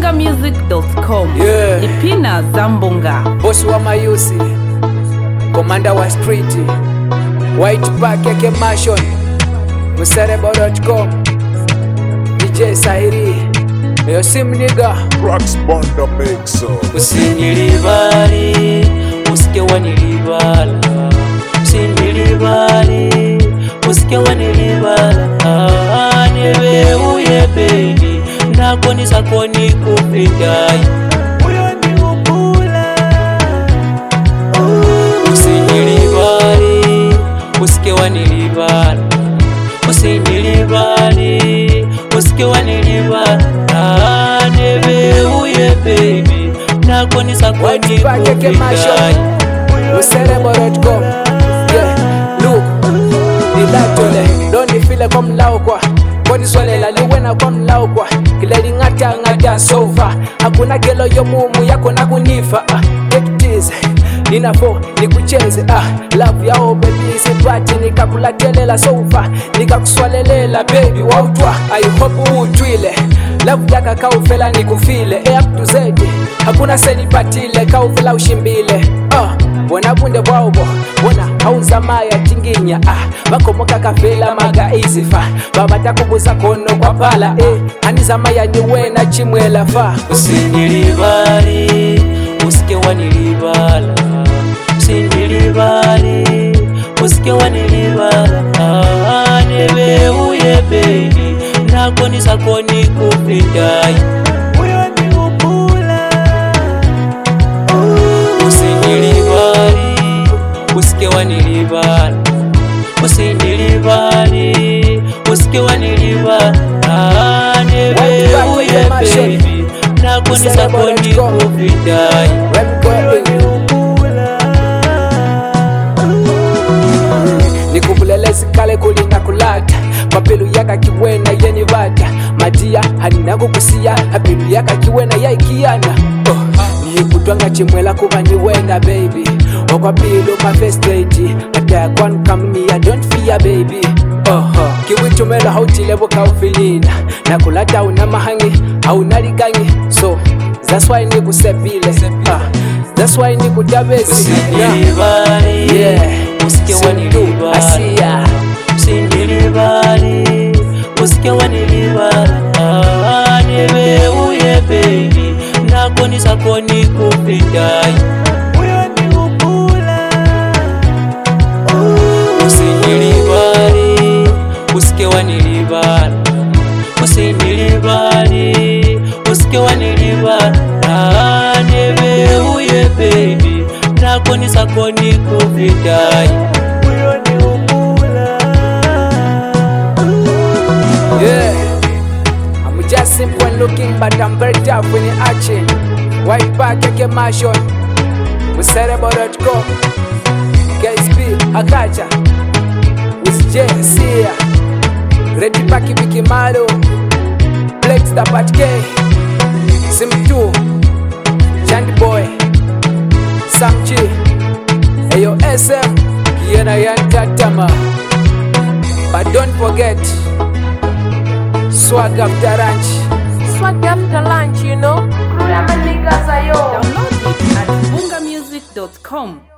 bungamusic.com. Yeah. Ipina Zambonga. Boss wa mayusi, commander wa street, white pack yake mashon, muserebo.com, DJ Sahiri, yo sim nigga, Rocks Banda Mixer. Usinilibali, usike wanilibala. Usinilibali, usike wanilibala. Nebe uye baby, nako nisako nikupendai. Uyo ni ukula. Usinilibali, usike wanilibala. Usinilibali, usike wanilibala. Nebe uye baby, nako nisako white pack yake mashon, nikupendai. muserebo.com. Yeah, look, nilatole, don't feel like I'm laukwa. Body swallela liwena kwa mlaukwa. Kileli ngata sofa. Hakuna gelo yo mumu yako na kunifa. Take it easy, ninafo nikucheze. Love yao baby sipati nikakulatelela sofa. Nikakuswalelela baby wautwa. I hope utwile. Love yaka kaufela nikufile. Up to Z, hakuna seni patile. Kaufela ushimbile. Bona bunde bwaubo, bona hauza maya tinginya. Bakomoka kafela maga izifa. Baba takubuza kono kwa pala. Haniza maya niwena chimwela fa. Usinilibali, usike wanilibala. Usinilibali, usike wanilibala. Nebe uye baby, nako nisako nikupendai. Uyo ni ukula. Usinilibali, usike wanilibala. Usinilibali, usike wanilibala. Nebe uye baby, nako nisako nikupendai. Nikubulele sikale kulinga kulata. Papilu yaka kiwena yeni vata. Madia hanina kukusia. Papilu yaka kiwena ya ikiana. Nikutwanga chimwela kuba niwena baby. Okwa pilu my first date. Attack one come near, don't fear baby. Kiwitumela hautile boka ufilina. Nakulata una mahangi, hauna ligangi. So that's why nikusepile. That's why nikutabezi. Usinilibali, Yeah, usike wanilibala. Asia. Usinilibali, usike wanilibala. Nebe uye baby, nako nisako nikupendai. Uyo ni ukula. Usinilibali, usike wanilibala. Usinilibali, usike wanilibala. Nebe uye baby, nako nisako nikupendai. Uyo ni ukula. Yeah, I'm just simple and looking, but I'm very tough when it's action. White pack yake mashon, muserebo.com, KSP Akacha, with J Sia, Ready Paki Biki Malo, Black Star Pat K, Sim 2, Chandy Boy, Sam G, Ayo SM, Kiena Yantatama. But don't forget, swag after lunch. Swag after lunch, you know. Download it at bungamusic.com.